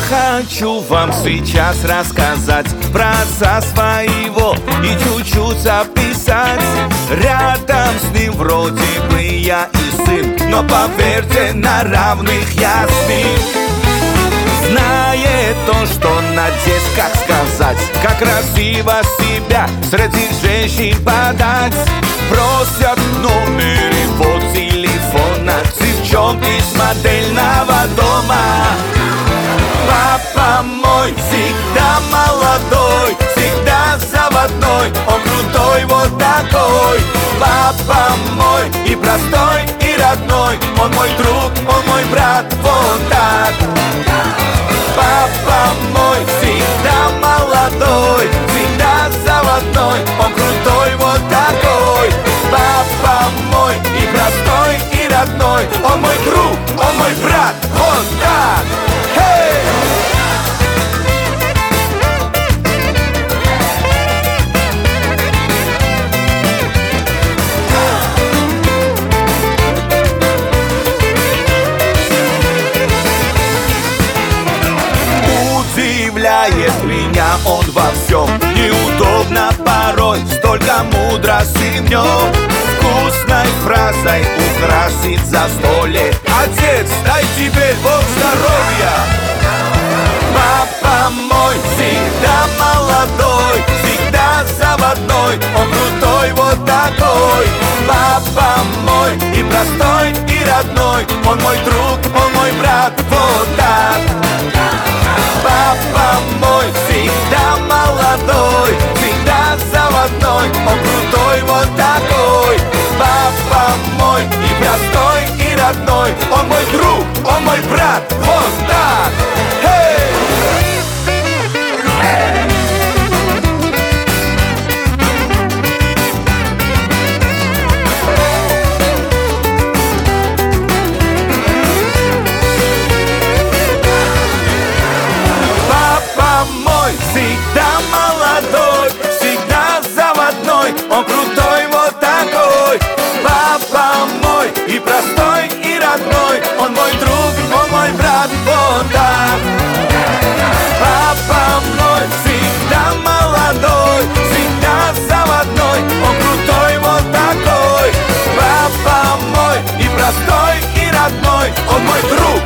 Хочу вам сейчас рассказать про отца своего и чуть-чуть описать. Рядом с ним вроде бы я и сын, но поверьте, на равных я с ним. Знает он, что надеюсь, как сказать, как красиво себя среди женщин подать. Просят номер его телефона девчонки с модельного дома. Папа мой всегда молодой, всегда заводной, он крутой вот такой. Папа мой и простой, и родной, он мой друг, он мой брат, вот так. Папа мой всегда молодой, всегда заводной, он крутой вот такой. Папа мой и простой, и родной, он мой друг, он мой брат, вот так. Удивляет меня он во всем, неудобно порой, столько мудрости в нем. Вкусной фразой украсит застолье: отец, дай тебе Бог здоровья. Папа мой всегда молодой, всегда заводной, он крутой вот такой. Папа мой и простой, и родной, он мой друг, он мой брат, вот так. Папа мой всегда молодой, всегда заводной, он крутой вот такой. Папа мой и простой, и родной, он мой друг, он мой брат, вот так. Всегда молодой, всегда заводной, он крутой вот такой. Папа мой и простой, и родной, он мой друг, он мой брат, вот так. Папа мой всегда молодой, всегда заводной, он крутой вот такой. Папа мой и простой, и родной, он мой друг.